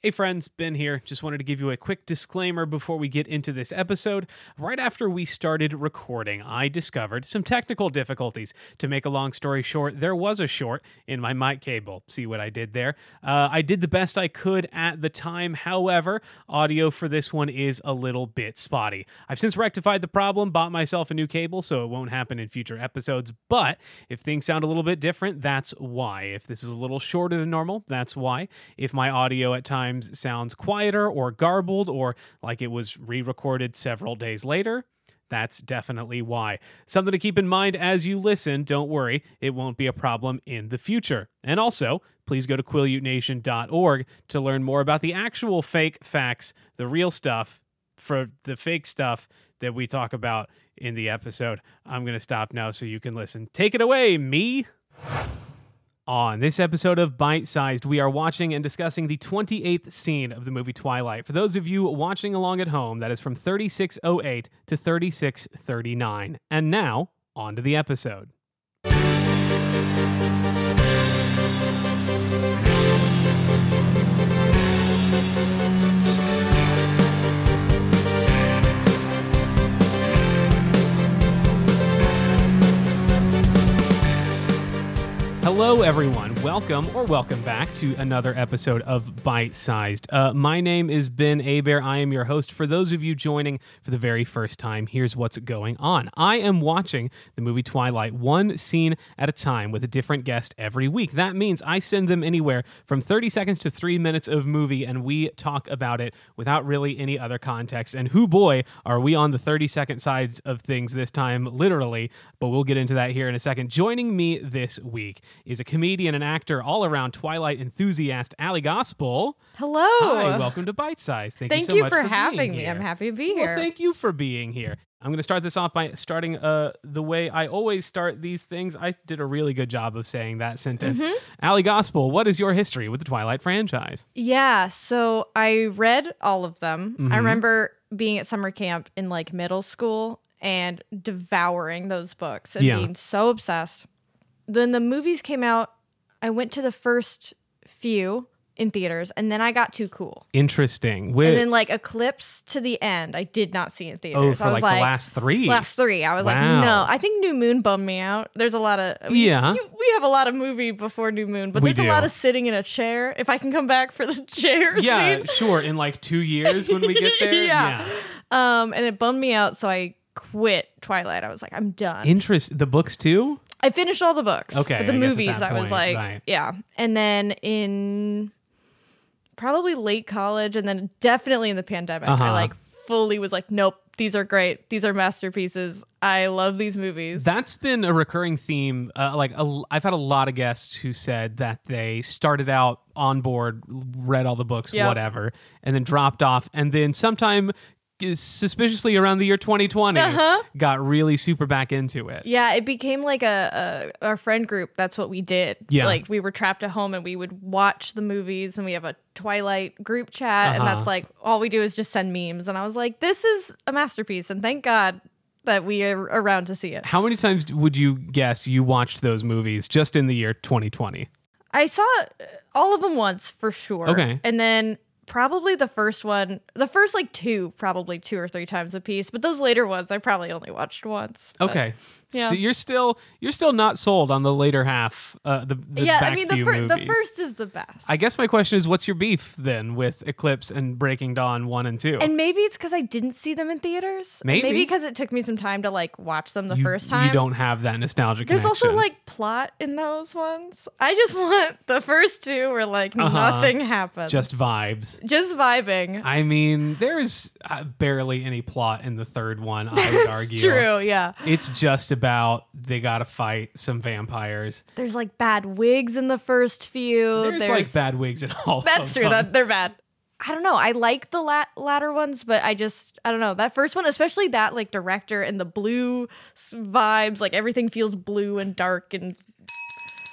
Hey friends, Ben here. Just wanted to give you a quick disclaimer before we get into this episode. Right after we started recording, I discovered some technical difficulties. To make a long story short, there was a short in my mic cable. See what I did there? I did the best I could at the time. However, audio for this one is a little bit spotty. I've since rectified the problem, bought myself a new cable, so it won't happen in future episodes. But if things sound a little bit different, that's why. If this is a little shorter than normal, that's why. If my audio at times sounds quieter or garbled or like it was re-recorded several days later, that's definitely why. Something to keep in mind as you listen. Don't worry, it won't be a problem in the future. And also, please go to quillutnation.org to learn more about the actual fake facts, the real stuff for the fake stuff that we talk about in the episode. I'm going to stop now so you can listen. Take it away, me! On this episode of Bite Sized, we are watching and discussing the 28th scene of the movie Twilight. For those of you watching along at home, that is from 3608 to 3639. And now, on to the episode. Hello, everyone. Welcome back to another episode of Bite Sized. My name is Ben Abair. I am your host. For those of you joining for the very first time, here's what's going on. I am watching the movie Twilight one scene at a time with a different guest every week. That means I send them anywhere from 30 seconds to 3 minutes of movie, and we talk about it without really any other context. And who boy, are we on the 30-second sides of things this time, literally, but we'll get into that here in a second. Joining me this week is a comedian and actor, all-around Twilight enthusiast, Allie Gospel. Hello. Hi, welcome to Bite Size. Thank you so much for being having me. here. I'm happy to be here. Well, thank you for being here. I'm going to start this off by starting the way I always start these things. I did a really good job of saying that sentence. Allie Gospel, what is your history with the Twilight franchise? Yeah, so I read all of them. I remember being at summer camp in like middle school and devouring those books and being so obsessed. Then the movies came out. I went to the first few in theaters, and then I got too cool. Interesting. And then like Eclipse to the end, I did not see in theaters. Oh, for I was like the last three? Last three. I was like, no. I think New Moon bummed me out. There's a lot of... we have a lot of movie before New Moon, but there's a lot of sitting in a chair. If I can come back for the chair scene. Sure. In like 2 years when we get there? Yeah. And it bummed me out, so I quit Twilight. I was like, I'm done. The books too? I finished all the books. Okay. But the movies, I was like, yeah. And then in probably late college and then definitely in the pandemic, I like fully was like, nope, these are great. These are masterpieces. I love these movies. That's been a recurring theme. I've had a lot of guests who said that they started out on board, read all the books, whatever, and then dropped off. And then sometime suspiciously around the year 2020 got really super back into it. Yeah, it became like our friend group. That's what we did. Yeah. Like we were trapped at home and we would watch the movies, and we have a Twilight group chat, and that's like all we do is just send memes. And I was like, this is a masterpiece, and thank God that we are around to see it. How many times would you guess you watched those movies just in the year 2020? I saw all of them once for sure. Okay. And then probably the first like two, probably 2 or 3 times a piece. But those later ones, I probably only watched once. Okay. Yeah. You're still not sold on the later half. The the first is the best. I guess my question is, what's your beef then with Eclipse and Breaking Dawn 1 and 2? And maybe it's because I didn't see them in theaters. Maybe because it took me some time to like watch them the first time. You don't have that nostalgic There's connection. also like plot in those ones. I just want the first two where like nothing happens. Just vibes. Just vibing. I mean, there's barely any plot in the third one, I would argue. True, yeah. It's just about they gotta fight some vampires. There's like bad wigs in the first few. There's like bad wigs in all of them. That's true. They're bad. I don't know. I like the latter ones, but I don't know. That first one, especially that like director and the blue vibes, like everything feels blue and dark and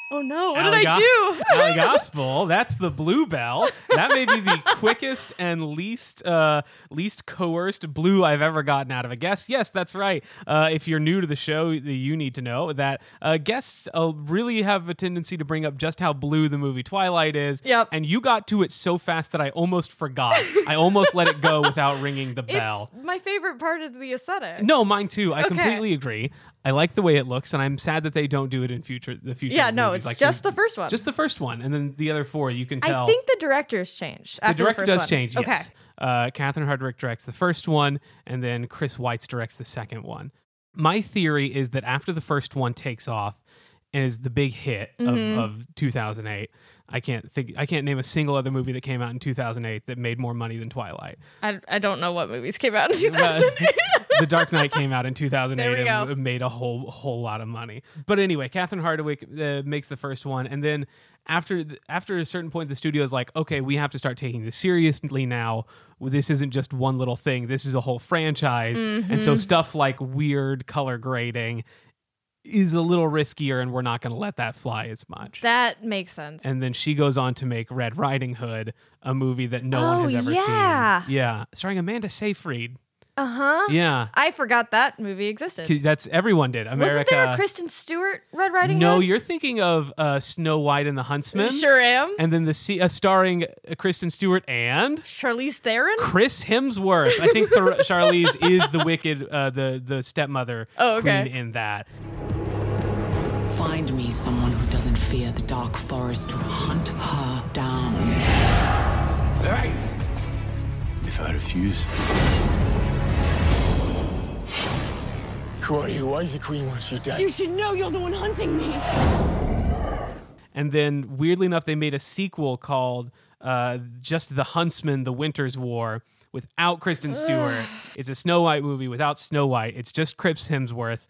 Oh no, what did I do? Alley Gospel, that's the blue bell. That may be the quickest and least coerced blue I've ever gotten out of a guest. Yes, that's right. If you're new to the show, you need to know that guests really have a tendency to bring up just how blue the movie Twilight is. Yep. And you got to it so fast that I almost forgot. I almost let it go without ringing the bell. It's my favorite part of the aesthetic. No, mine too. I completely agree. I like the way it looks, and I'm sad that they don't do it in the future. Yeah, no, movies. it's just the first one. Just the first one, and then the other four, you can tell. I think the director's changed. The director does change, okay. yes. Catherine Hardwicke directs the first one, and then Chris Weitz directs the second one. My theory is that after the first one takes off and is the big hit of 2008, I can't name a single other movie that came out in 2008 that made more money than Twilight. I don't know what movies came out in 2008. The Dark Knight came out in 2008 and made a whole lot of money. But anyway, Catherine Hardwicke makes the first one, and then after a certain point, the studio is like, okay, we have to start taking this seriously now. This isn't just one little thing. This is a whole franchise. And so stuff like weird color grading is a little riskier, and we're not going to let that fly as much. That makes sense. And then she goes on to make Red Riding Hood, a movie that no one has ever seen. Yeah, starring Amanda Seyfried. Yeah. I forgot that movie existed. That's everyone did. America. Wasn't there a Kristen Stewart Red Riding Hood? No, you're thinking of Snow White and the Huntsman. Sure am. And then starring Kristen Stewart and Charlize Theron. Chris Hemsworth. I think Charlize is the wicked, the stepmother queen in that. Find me someone who doesn't fear the dark forest to hunt her down. Hey! If I refuse. Who are you? Why is the queen wants you dead? You should know you're the one hunting me. And then, weirdly enough, they made a sequel called just The Huntsman, The Winter's War, without Kristen Stewart. It's a Snow White movie without Snow White. It's just Chris Hemsworth.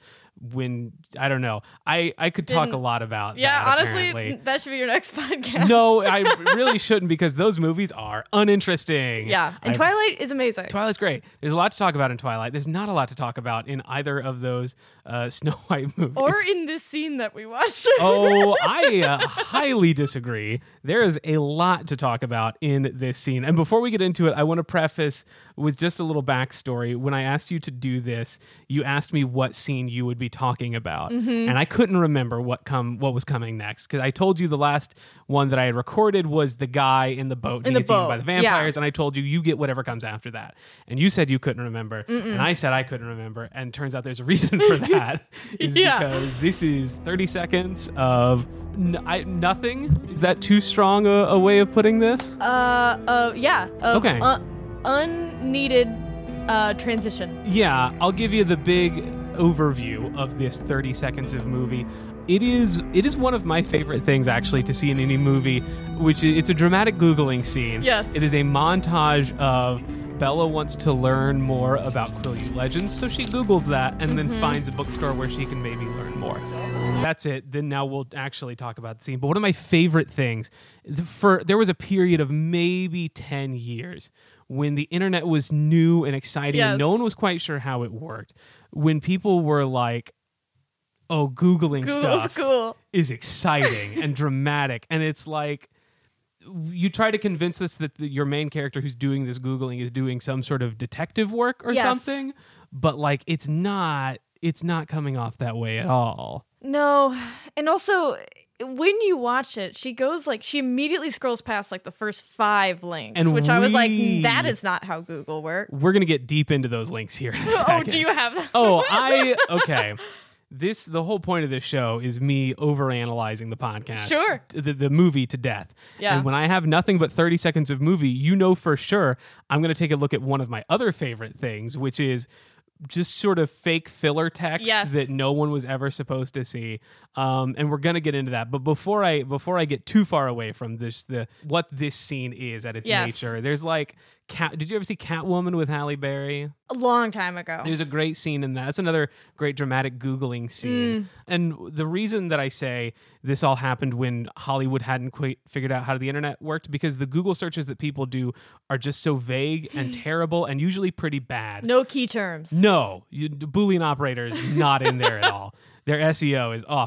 I don't know. I could talk a lot about that, honestly, apparently. That should be your next podcast. No, I really shouldn't, because those movies are uninteresting. Yeah, and Twilight is amazing. Twilight's great. There's a lot to talk about in Twilight. There's not a lot to talk about in either of those Snow White movies. Or in this scene that we watched. Oh, I highly disagree. There is a lot to talk about in this scene. And before we get into it, I want to preface with just a little backstory. When I asked you to do this, you asked me what scene you would be talking about. And I couldn't remember what was coming next, because I told you the last one that I had recorded was the guy in the boat being eaten by the vampires, and I told you get whatever comes after that. And you said you couldn't remember, and I said I couldn't remember, and turns out there's a reason for that. Because this is 30 seconds of nothing. Is that too strong a way of putting this? Yeah. Okay. Unneeded transition. Yeah, I'll give you the big overview of this 30 seconds of movie. It is one of my favorite things, actually, to see in any movie, it's a dramatic Googling scene. Yes. It is a montage of Bella wants to learn more about Quileute legends, so she Googles that and then finds a bookstore where she can maybe learn more. That's it. Then now we'll actually talk about the scene. But one of my favorite things, there was a period of maybe 10 years when the internet was new and exciting and no one was quite sure how it worked. When people were like, oh, Googling stuff is exciting and dramatic. And it's like, you try to convince us that your main character who's doing this Googling is doing some sort of detective work or something. But like, it's not coming off that way at all. No. And also, when you watch it, she immediately scrolls past like the first 5 links, which I was like, that is not how Google works. We're going to get deep into those links here in a second. Oh, do you have that? Okay. The whole point of this show is me overanalyzing the podcast. Sure. The movie to death. Yeah. And when I have nothing but 30 seconds of movie, you know for sure I'm going to take a look at one of my other favorite things, which is just sort of fake filler text that no one was ever supposed to see. And we're going to get into that. But before I get too far away from what this scene is at its nature, there's like, did you ever see Catwoman with Halle Berry? A long time ago. There's a great scene in that. It's another great dramatic Googling scene. And the reason that I say this all happened when Hollywood hadn't quite figured out how the internet worked, because the Google searches that people do are just so vague and terrible and usually pretty bad. No key terms. No. Boolean operators not in there at all. Their SEO is awful.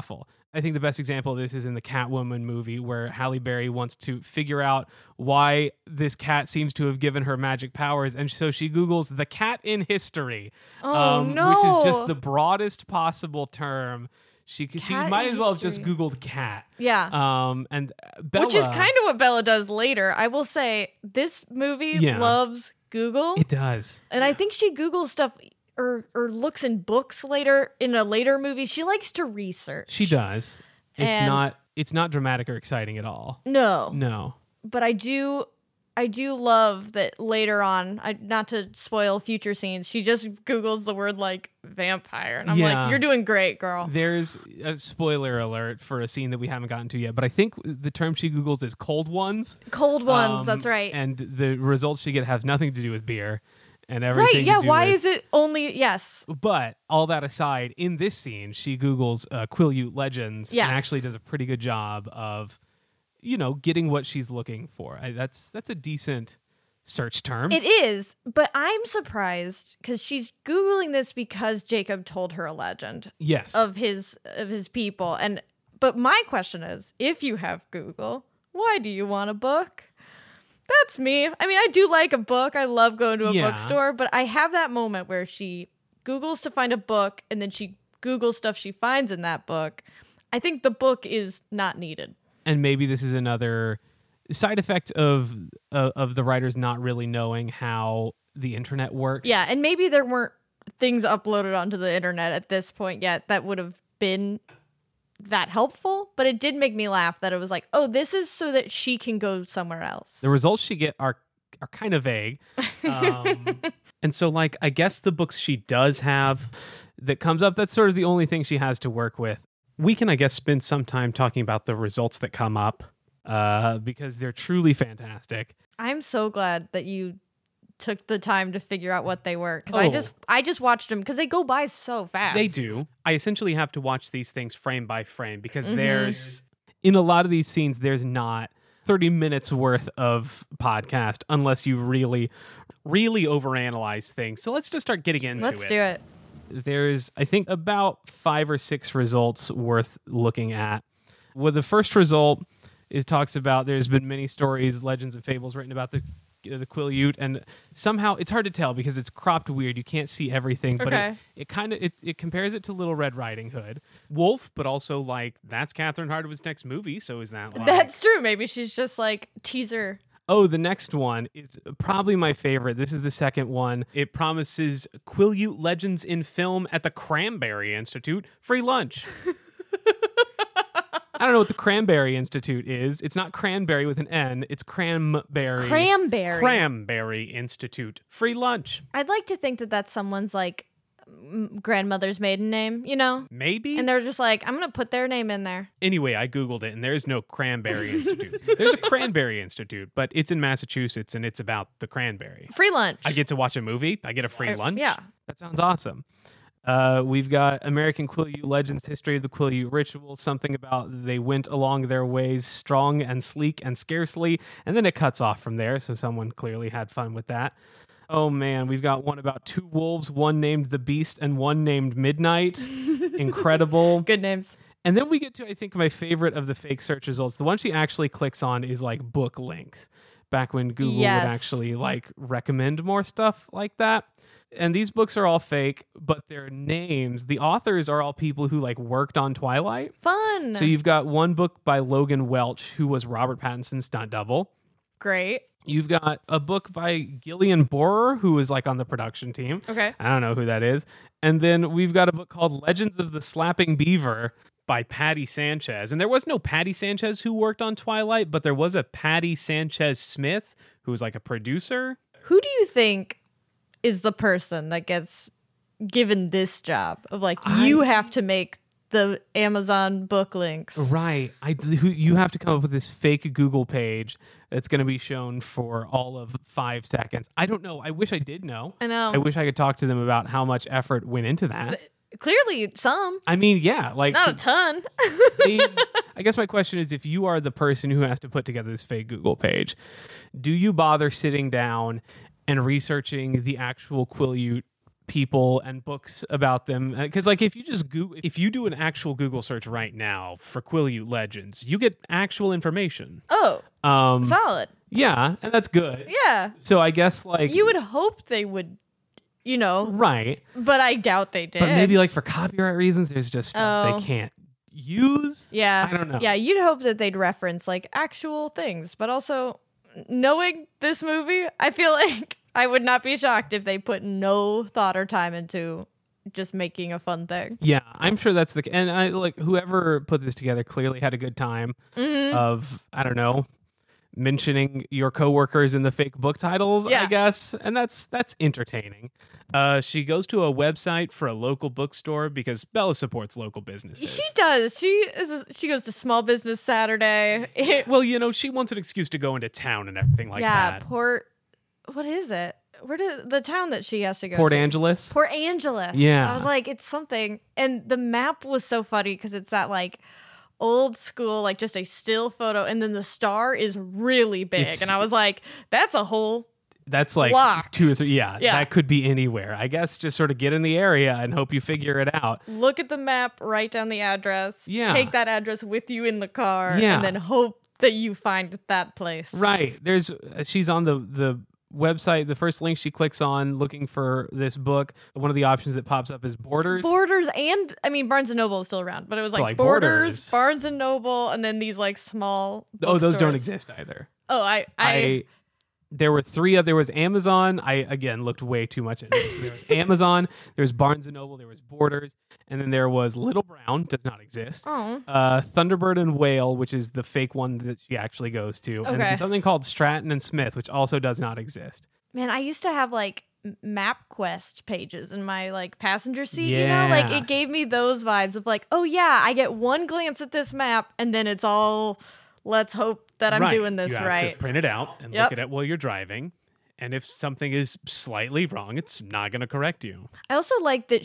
I think the best example of this is in the Catwoman movie where Halle Berry wants to figure out why this cat seems to have given her magic powers. And so she Googles the cat in history, no. which is just the broadest possible term. She might as well have just history. Googled cat. Yeah. And Bella, Which is kind of what Bella does later. I will say this movie loves Google. It does. And I think she Googles stuff or looks in books later in a later movie. She likes to research. She does. And- It's not dramatic or exciting at all. No. No. But I do love that later on, not to spoil future scenes, she just Googles the word like vampire. And I'm like, you're doing great, girl. There's a spoiler alert for a scene that we haven't gotten to yet, but I think the term she Googles is cold ones. Cold ones, that's right. And the results she get have nothing to do with beer and everything. Right, yeah, to do why with, is it only, yes. But all that aside, in this scene, she Googles Quileute legends and actually does a pretty good job of, getting what she's looking for. That's a decent search term. It is, but I'm surprised because she's Googling this because Jacob told her a legend yes. of his people. But my question is, if you have Google, why do you want a book? That's me. I mean, I do like a book. I love going to a bookstore, but I have that moment where she Googles to find a book and then she Googles stuff she finds in that book. I think the book is not needed. And maybe this is another side effect of the writers not really knowing how the internet works. Yeah, and maybe there weren't things uploaded onto the internet at this point yet that would have been that helpful, but it did make me laugh that it was like, oh, this is so that she can go somewhere else. The results she get are kind of vague. And so, I guess the books she does have that comes up, that's sort of the only thing she has to work with. We can, I guess, spend some time talking about the results that come up because they're truly fantastic. I'm so glad that you took the time to figure out what they were because I just watched them because they go by so fast. They do. I essentially have to watch these things frame by frame because there's, in a lot of these scenes, there's not 30 minutes worth of podcast unless you really, really overanalyze things. So let's just start getting into it. Let's do it. There's, I think, about 5 or 6 results worth looking at. Well, the first result talks about there's been many stories, legends, and fables written about the Quileute, and somehow it's hard to tell because it's cropped weird. You can't see everything, but it compares it to Little Red Riding Hood, Wolf, but also that's Catherine Hardwicke's next movie. So is that that's true? Maybe she's just teaser. Oh, the next one is probably my favorite. This is the second one. It promises Quileute legends in film at the Cranberry Institute. Free lunch. I don't know what the Cranberry Institute is. It's not cranberry with an N. It's Cranberry. Cranberry Institute. Free lunch. I'd like to think that that's someone's grandmother's maiden name, Maybe. And they're just I'm going to put their name in there. Anyway, I Googled it and there's no Cranberry Institute. There's a Cranberry Institute, but it's in Massachusetts and it's about the cranberry. Free lunch. I get to watch a movie. I get a free lunch. Yeah. That sounds awesome. We've got American Quileute Legends, History of the Quileute Ritual, something about they went along their ways strong and sleek and scarcely, and then it cuts off from there, so someone clearly had fun with that. Oh man, we've got one about 2 wolves, one named the Beast and one named Midnight. Incredible. Good names. And then we get to, I think, my favorite of the fake search results. The one she actually clicks on is book links, back when Google would actually recommend more stuff like that. And these books are all fake, but their names, the authors are all people who worked on Twilight. Fun. So you've got one book by Logan Welch, who was Robert Pattinson's stunt double. Great. You've got a book by Gillian Borer, who was on the production team. Okay. I don't know who that is. And then we've got a book called Legends of the Slapping Beaver by Patty Sanchez. And there was no Patty Sanchez who worked on Twilight, but there was a Patty Sanchez Smith who was a producer. Who do you think is the person that gets given this job of you have to make the Amazon book links? Right. You have to come up with this fake Google page that's going to be shown for all of 5 seconds. I don't know. I wish I did know. I know. I wish I could talk to them about how much effort went into that. Clearly some. I mean, yeah. Not a ton. I guess my question is, if you are the person who has to put together this fake Google page, do you bother sitting down and researching the actual Quileute people and books about them. Because like if you do an actual Google search right now for Quileute legends, you get actual information. Oh, solid. Yeah, and that's good. Yeah. So I guess like You would hope they would, right. but I doubt they did. But maybe like for copyright reasons, there's just stuff they can't use. Yeah. I don't know. Yeah, you'd hope that they'd reference like actual things, but also knowing this movie, I feel like I would not be shocked if they put no thought or time into just making a fun thing. Yeah, I'm sure that's and I like whoever put this together clearly had a good time of, I don't know, mentioning your coworkers in the fake book titles, I guess. And that's entertaining. She goes to a website for a local bookstore because Bella supports local businesses. She does. She goes to Small Business Saturday. Well, she wants an excuse to go into town and everything like that. What is it? Where did the town that she has to go Port to? Angeles. Port Angeles. Yeah. I was like, it's something. And the map was so funny because it's that like old school, like just a still photo. And then the star is really big. And I was like, that's a whole That's like block. 2 or 3. Yeah, that could be anywhere. I guess just sort of get in the area and hope you figure it out. Look at the map, write down the address. Yeah. Take that address with you in the car. Yeah. And then hope that you find that place. Right. She's on the website. The first link she clicks on looking for this book, one of the options that pops up is Borders. Borders, and I mean Barnes and Noble is still around, but it was like Borders, Barnes and Noble, and then these like small those don't bookstores. exist either. Oh, There were 3. There was Amazon. I again looked way too much into it. There was Amazon. There was Barnes and Noble. There was Borders, and then there was Little Brown. Does not exist. Oh. Thunderbird and Whale, which is the fake one that she actually goes to, and then something called Stratton and Smith, which also does not exist. Man, I used to have like MapQuest pages in my like passenger seat. Yeah. Like it gave me those vibes of like, oh yeah, I get one glance at this map, and then it's all. Let's hope that I'm doing this you have right. to print it out and look at it while you're driving. And if something is slightly wrong, it's not going to correct you. I also like that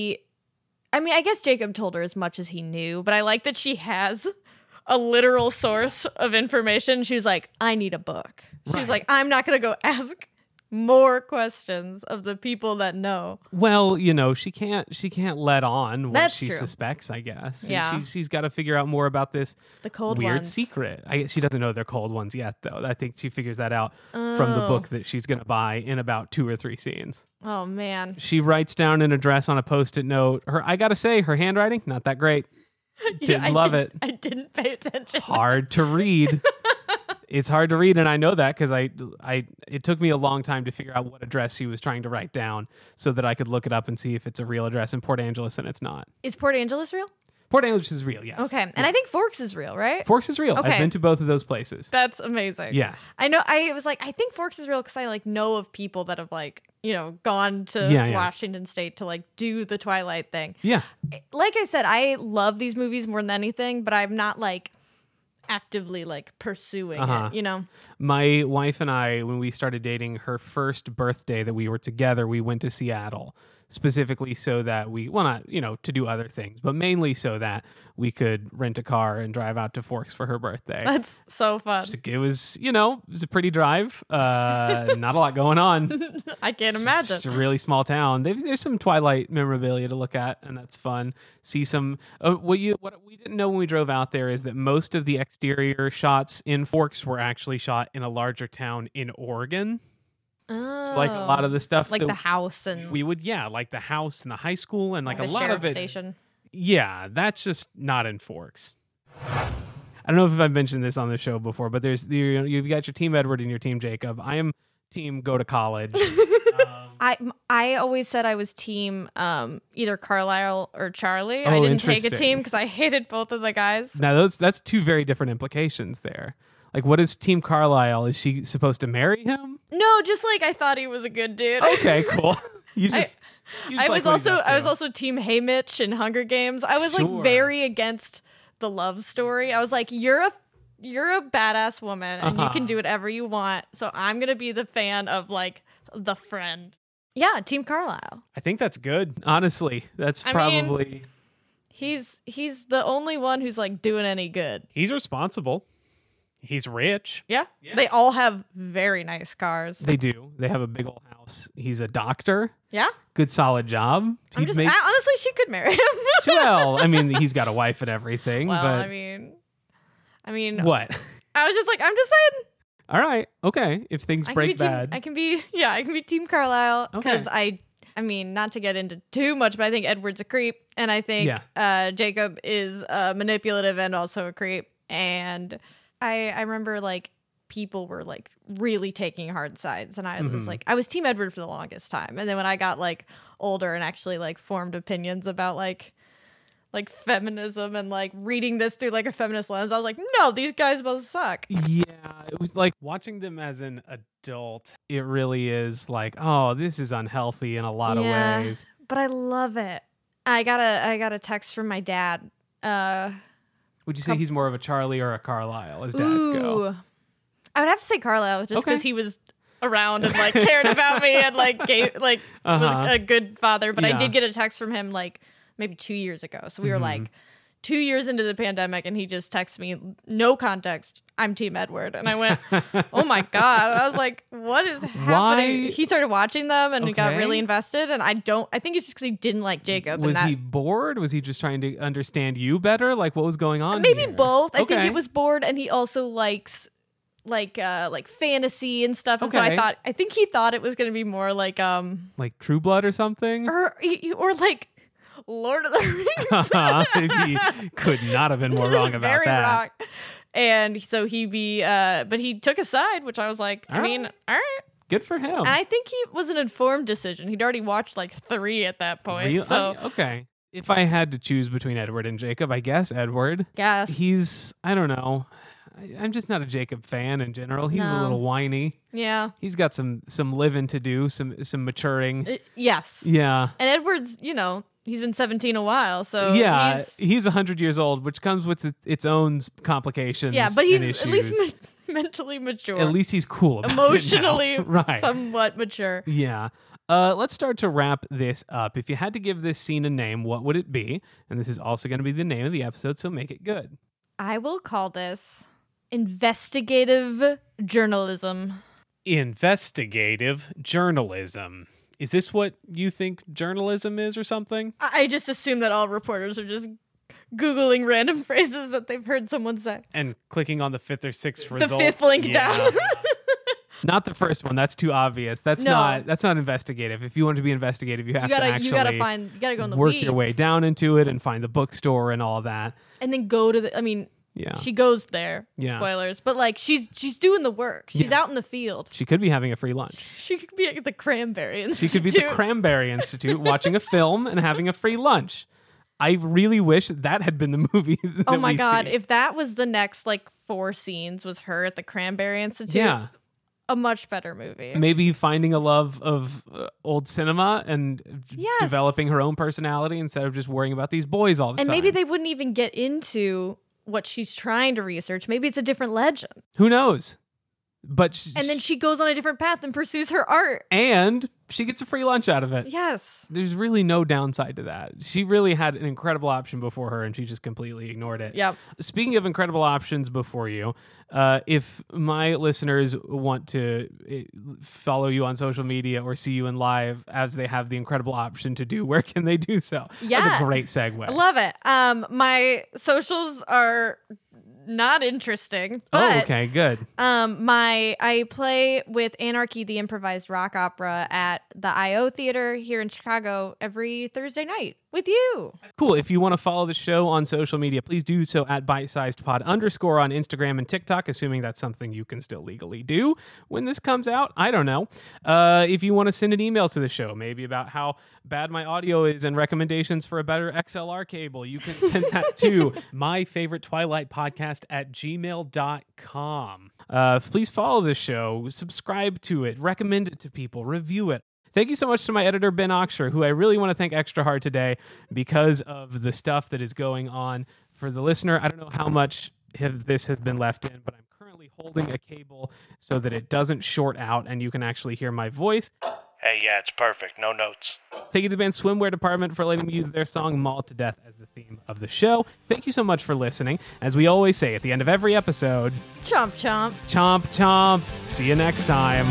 I guess Jacob told her as much as he knew, but I like that she has a literal source of information. She's like, I need a book. She's like, I'm not going to go ask more questions of the people that know. Well, she can't let on what That's she true. suspects, I guess. Yeah. She's got to figure out more about this The cold weird ones. secret. She doesn't know they're cold ones yet, though. I think she figures that out from the book that she's going to buy in about 2 or 3 scenes. Oh, man. She writes down an address on a Post-it note. I got to say, her handwriting, not that great. Didn't love it. I didn't pay attention. Hard to read. It's hard to read, and I know that because it took me a long time to figure out what address he was trying to write down so that I could look it up and see if it's a real address in Port Angeles, and it's not. Is Port Angeles real? Port Angeles is real, yes. Okay. And I think Forks is real, right? Forks is real. Okay. I've been to both of those places. That's amazing. Yes. I know. I was like, I think Forks is real because I like know of people that have like, gone to Washington State to like do the Twilight thing. Yeah. Like I said, I love these movies more than anything, but I'm not like actively like pursuing it, My wife and I, when we started dating, her first birthday that we were together, we went to Seattle. Specifically so that to do other things, but mainly so that we could rent a car and drive out to Forks for her birthday. That's so fun. It was, it was a pretty drive. Not a lot going on. I can't imagine. It's a really small town. There's some Twilight memorabilia to look at, and that's fun. See some. What we didn't know when we drove out there is that most of the exterior shots in Forks were actually shot in a larger town in Oregon. So like a lot of the stuff, like the house and we would, like the house and the high school and like a the lot of it. Station. Yeah, that's just not in Forks. I don't know if I've mentioned this on the show before, but you've got your team Edward and your team Jacob. I am team go to college. I always said I was team either Carlisle or Charlie. Oh, I didn't take a interesting. team because I hated both of the guys. Now that's 2 very different implications there. Like, what is Team Carlisle? Is she supposed to marry him? No, just like I thought he was a good dude. Okay, cool. I was also Team Haymitch in Hunger Games. I was like very against the love story. I was like, you're a badass woman and you can do whatever you want. So I'm gonna be the fan of like the friend. Yeah, Team Carlisle. I think that's good. Honestly, that's probably. He's the only one who's like doing any good. He's responsible. He's rich. Yeah. They all have very nice cars. They do. They have a big old house. He's a doctor. Yeah. Good, solid job. Honestly, she could marry him. Well, I mean, he's got a wife and everything. Well, but I mean, what? I was just like, I'm just saying. All right. Okay. If things break bad. I can be Team Carlisle because I mean, not to get into too much, but I think Edward's a creep, and I think Jacob is manipulative and also a creep. And I remember like people were like really taking hard sides, and I was like, I was Team Edward for the longest time, and then when I got like older and actually like formed opinions about like feminism and like reading this through like a feminist lens, I was like, no, these guys both suck. Yeah, it was like watching them as an adult. It really is like, oh, this is unhealthy in a lot of ways. But I love it. I got a text from my dad. Would you say he's more of a Charlie or a Carlisle as dads go? I would have to say Carlisle just because he was around and like cared about me and like was a good father. But I did get a text from him like maybe 2 years ago. So we were like 2 years into the pandemic, and he just texted me, no context, I'm Team Edward. And I went, oh my God. I was like, what is happening? Why? He started watching them and he got really invested. And I think it's just because he didn't like Jacob. Was he bored? Was he just trying to understand you better? Like, what was going on Maybe here? both. I think he was bored, and he also likes like fantasy and stuff. And so I think he thought it was going to be more like True Blood or something? Or like Lord of the Rings. He could not have been more wrong about very that. Wrong. And so but he took a side, which I was like, all right. Good for him. And I think he was an informed decision. He'd already watched like 3 at that point. Really? So okay. If I had to choose between Edward and Jacob, I guess Edward. Yes. He's, I don't know. I'm just not a Jacob fan in general. He's a little whiny. Yeah. He's got some living to do, some maturing. Yes. Yeah. And Edward's, he's been 17 a while, so yeah, he's 100 years old, which comes with its own complications. Yeah, but he's issues. at least mentally mature. At least he's cool about emotionally, it now. Right. somewhat mature. Yeah. Let's start to wrap this up. If you had to give this scene a name, what would it be? And this is also going to be the name of the episode, so make it good. I will call this investigative journalism. Investigative journalism. Is this what you think journalism is or something? I just assume that all reporters are just Googling random phrases that they've heard someone say. And clicking on the 5th or 6th result. The 5th link down. Not the first one. That's too obvious. That's not investigative. If you want to be investigative, you gotta go in the work weeds. your way down into it and find the bookstore and all that. And then go to she goes there. Yeah. Spoilers. But like she's doing the work. She's out in the field. She could be having a free lunch. She could be at the Cranberry Institute. She could be at the Cranberry Institute watching a film and having a free lunch. I really wish that had been the movie that oh my we God. see. If that was the next 4 scenes was her at the Cranberry Institute. Yeah. A much better movie. Maybe finding a love of old cinema and developing her own personality instead of just worrying about these boys all the time. And maybe they wouldn't even get into what she's trying to research. Maybe it's a different legend. Who knows? But and then she goes on a different path and pursues her art. And she gets a free lunch out of it. Yes. There's really no downside to that. She really had an incredible option before her, and she just completely ignored it. Yep. Speaking of incredible options before you, if my listeners want to follow you on social media or see you in live as they have the incredible option to do, where can they do so? Yeah. That's a great segue. I love it. My socials are not interesting. But, okay, good. I play with Anarchy, the improvised rock opera at the I.O. Theater here in Chicago every Thursday night with you. Cool. If you want to follow the show on social media, please do so at bitesizedpod_ on Instagram and TikTok, assuming that's something you can still legally do when this comes out. I don't know. If you want to send an email to the show, maybe about how bad my audio is and recommendations for a better XLR cable, you can send that to myfavorititwilightpodcast@gmail.com. Please follow the show, subscribe to it, recommend it to people, review it. Thank you so much to my editor, Ben Oxher, who I really want to thank extra hard today because of the stuff that is going on for the listener. I don't know how much of this has been left in, but I'm currently holding a cable so that it doesn't short out and you can actually hear my voice. Hey, yeah, it's perfect. No notes. Thank you to the band Swimwear Department for letting me use their song Mauled to Death as the theme of the show. Thank you so much for listening. As we always say at the end of every episode, Chomp chomp. chomp chomp. See you next time.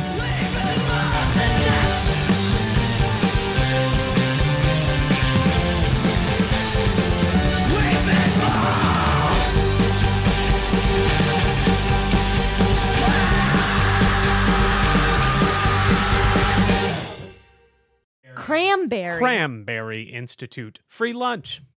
Cranberry. Cranberry Institute. Free lunch.